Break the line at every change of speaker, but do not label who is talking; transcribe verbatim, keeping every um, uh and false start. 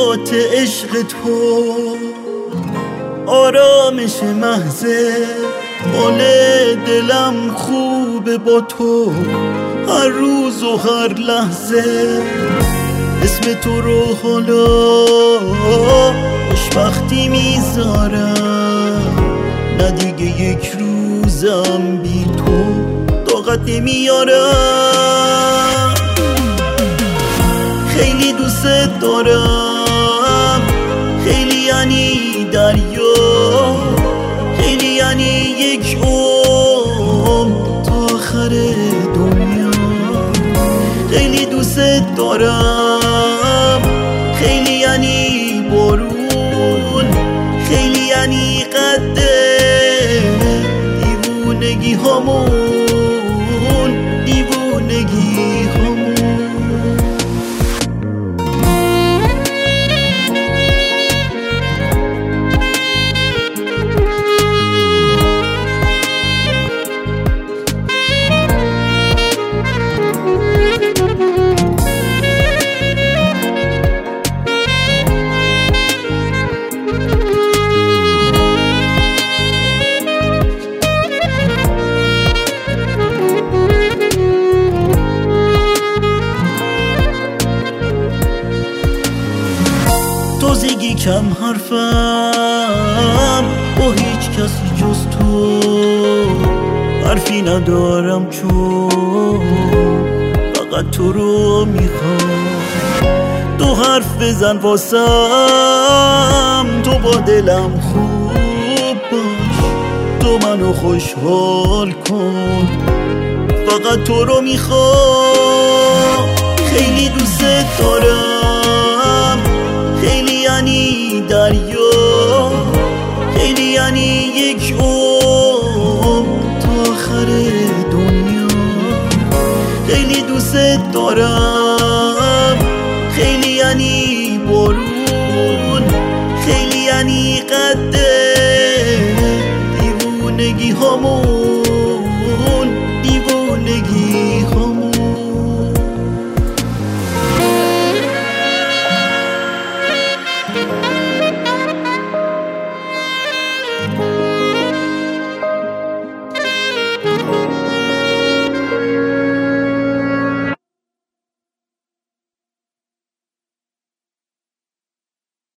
حیات عشق تو، آرامش محضه، حال دلم خوبه با تو هر روز و هر لحظه. اسم تو رو حالا خوشبختی میذارم، نه دیگه یک روزم بی تو طاقت نمیارم. خیلی دوست دارم، خیلی یعنی دریا، خیلی یعنی یک عمر تا آخر دنیا. خیلی دوست دارم، خیلی یعنی بارون، خیلی یعنی قد دیوونگی هامون، دیوونگی هامون. تازگی کم حرفم با هیچ کسی جز تو، حرفی ندارم چون فقط تو رو میخوام. تو حرف بزن واسم، تو با دلم خوب باش، تو منو خوشحال کن، فقط تو رو میخوام. خیلی دوست دارم، خیلی یعنی دریا، خیلی یعنی یک عمر تا آخر دنیا. خیلی دوست دارم، خیلی یعنی بارون، خیلی یعنی قد